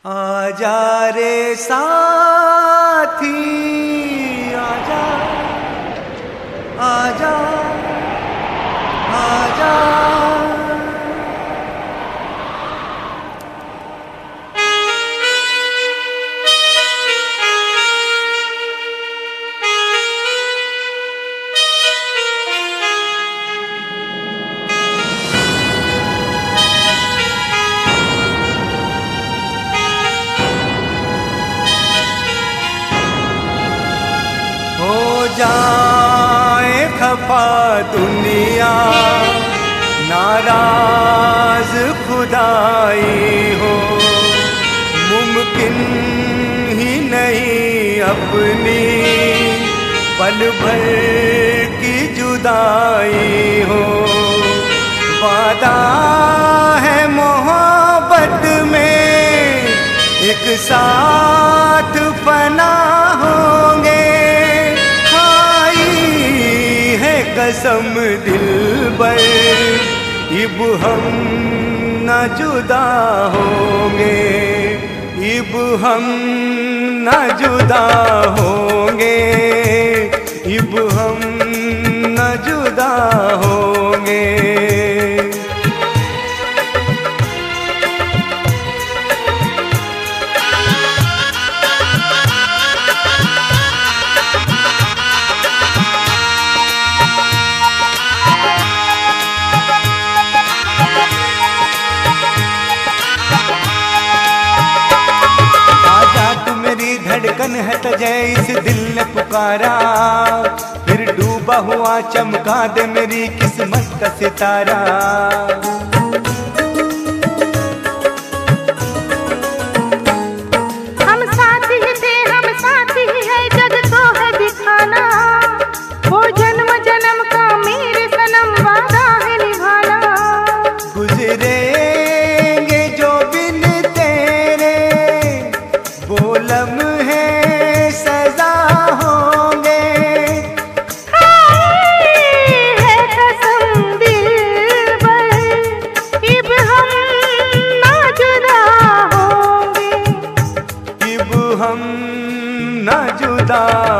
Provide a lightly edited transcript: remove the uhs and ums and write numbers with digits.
आजा रे साथी आजा आजा आजा। हो जाए खफा दुनिया नाराज खुदाई हो, मुमकिन ही नहीं अपनी पल भर की जुदाई हो। वादा है मोहब्बत में एक साथ फना होंगे, कसम दिलबर इब हम न जुदा होंगे, इब हम न जुदा होंगे, इब हम न जुदा होंगे। धड़कन है तुझे इस दिल ने पुकारा, फिर डूबा हुआ चमका दे मेरी किस्मत का सितारा। हम साथी ही थे, हम साथी ही है, जग तो है दिखाना, वो जन्म जन्म का मेरे सनम वादा है निभाना। गुजरेंगे जो बिन तेरे वो लम्हे सजा होंगे, है कसम दिलबर इब हम ना जुदा होंगे, इब हम न जुदा